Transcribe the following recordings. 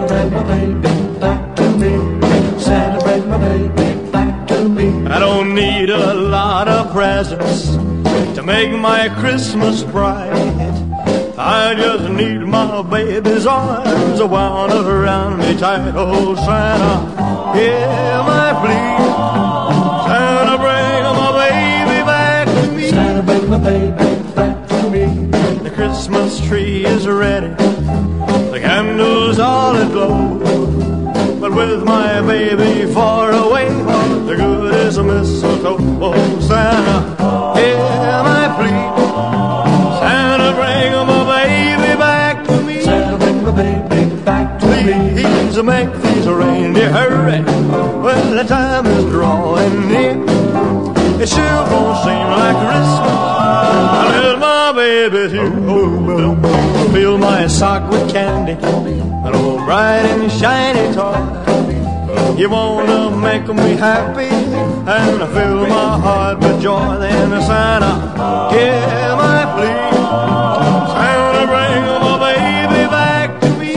Santa, bring my baby back to me. Santa, bring my baby back to me. I don't need a lot of presents to make my Christmas bright. I just need my baby's arms wound around me tight. Oh, Santa, hear my plea. Santa, bring my baby back to me. Santa, bring my baby back to me. The Christmas tree is ready, the candles all aglow, but with my baby far away, the good is a mistletoe. Oh, Santa, hear my plea. Santa, bring my baby back to me. Santa, bring my baby back to me. Please make these reindeer hurry when the time is drawing near. It sure won't seem like Christmas until my baby's here. Oh, fill my sock with candy, an old bright and shiny toy. You wanna make me happy and fill my heart with joy. Then Santa, hear my plea. Santa, bring my baby back to me.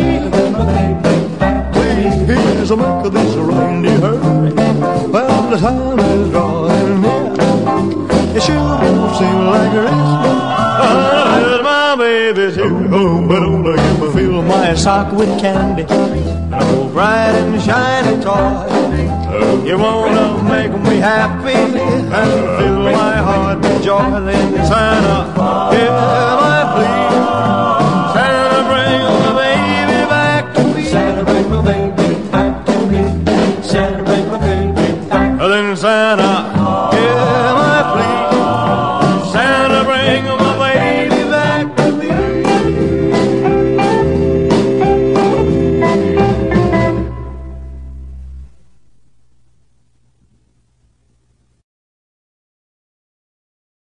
Please make this reindeer hurry when the time is drawing near. It sure won't seem like Christmas until my baby's here. Oh, but don't let me fill my sock with candy, oh, bright and shiny toy. You wanna make me happy and fill my heart with joy. Then Santa, hear my